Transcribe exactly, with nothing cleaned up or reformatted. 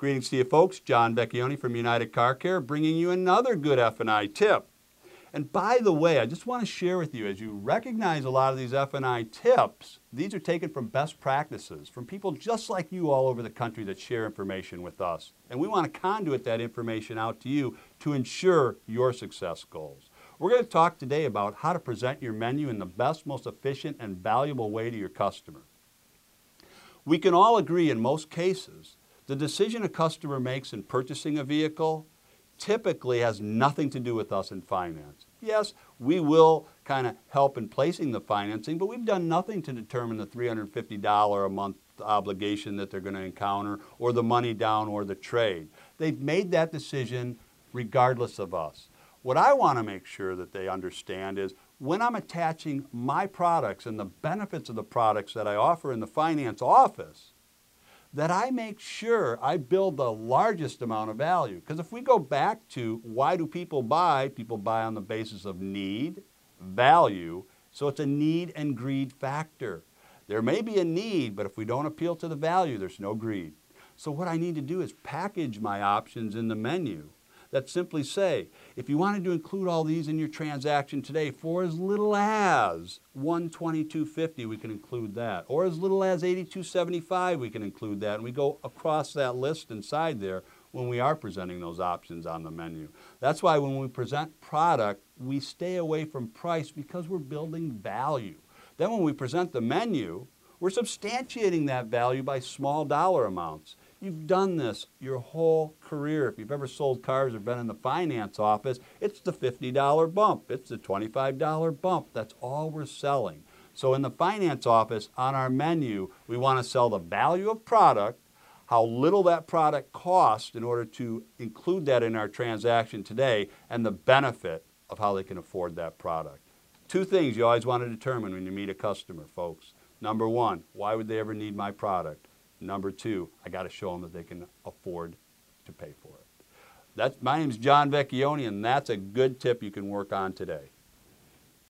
Greetings to you folks, John Vecchione from United Car Care, bringing you another good F and I tip. And by the way, I just want to share with you, as you recognize a lot of these F and I tips, these are taken from best practices, from people just like you all over the country that share information with us. And we want to conduit that information out to you to ensure your success goals. We're going to talk today about how to present your menu in the best, most efficient, and valuable way to your customer. We can all agree in most cases, the decision a customer makes in purchasing a vehicle typically has nothing to do with us in finance. Yes, we will kind of help in placing the financing, but we've done nothing to determine the three hundred fifty dollars a month obligation that they're going to encounter, or the money down, or the trade. They've made that decision regardless of us. What I want to make sure that they understand is when I'm attaching my products and the benefits of the products that I offer in the finance office, that I make sure I build the largest amount of value. Because if we go back to why do people buy, people buy on the basis of need, value, so it's a need and greed factor. There may be a need, but if we don't appeal to the value, there's no greed. So what I need to do is package my options in the menu that simply say, if you wanted to include all these in your transaction today for as little as one hundred twenty-two fifty, we can include that. Or as little as eighty-two seventy-five, we can include that. And we go across that list inside there when we are presenting those options on the menu. That's why when we present product, we stay away from price because we're building value. Then when we present the menu, we're substantiating that value by small dollar amounts. You've done this your whole career. If you've ever sold cars or been in the finance office, it's the fifty dollar bump. It's the twenty-five dollar bump. That's all we're selling. So in the finance office, on our menu, we want to sell the value of product, how little that product costs in order to include that in our transaction today, and the benefit of how they can afford that product. Two things you always want to determine when you meet a customer, folks. Number one, why would they ever need my product? Number two, I got to show them that they can afford to pay for it. That's, my name is John Vecchione, and that's a good tip you can work on today.